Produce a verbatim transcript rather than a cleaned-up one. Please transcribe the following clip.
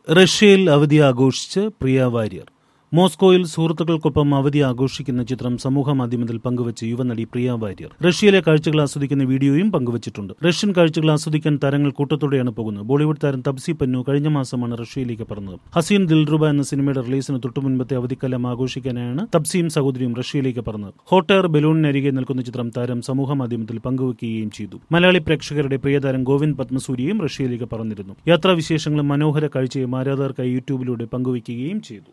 റഷ്യയിൽ അവധി ആഘോഷിച്ച് പ്രിയ വാര്യർ. മോസ്കോയിൽ സുഹൃത്തുക്കൾക്കൊപ്പം അവധി ആഘോഷിക്കുന്ന ചിത്രം സമൂഹമാധ്യമത്തിൽ പങ്കുവച്ച് യുവനടി പ്രിയ വാര്യർ. റഷ്യയിലെ കാഴ്ചകൾ ആസ്വദിക്കുന്ന വീഡിയോയും പങ്കുവച്ചിട്ടുണ്ട്. റഷ്യൻ കാഴ്ചകൾ ആസ്വദിക്കാൻ താരങ്ങൾ കൂട്ടത്തോടെയാണ് പോകുന്നത്. ബോളിവുഡ് താരം തപ്സി പന്നു കഴിഞ്ഞ മാസമാണ് റഷ്യയിലേക്ക് പറഞ്ഞത്. ഹസീൻ ദിൽറുബ എന്ന സിനിമയുടെ റിലീസിന് തൊട്ടുമുൻപത്തെ അവധിക്കാലം ആഘോഷിക്കാനാണ് തപ്സിയും സഹോദരിയും റഷ്യയിലേക്ക് പറഞ്ഞത്. ഹോട്ട് എയർ ബലൂണിനരികെ നിൽക്കുന്ന ചിത്രം താരം സമൂഹമാധ്യമത്തിൽ പങ്കുവയ്ക്കുകയും ചെയ്തു. മലയാളി പ്രേക്ഷകരുടെ പ്രിയതാരം ഗോവിന്ദ് പത്മസൂര്യയും റഷ്യയിലേക്ക് പറഞ്ഞിരുന്നു. യാത്രാവിശേഷങ്ങളും മനോഹര കാഴ്ചയും ആരാധകർക്കായി യൂട്യൂബിലൂടെ പങ്കുവയ്ക്കുകയും ചെയ്തു.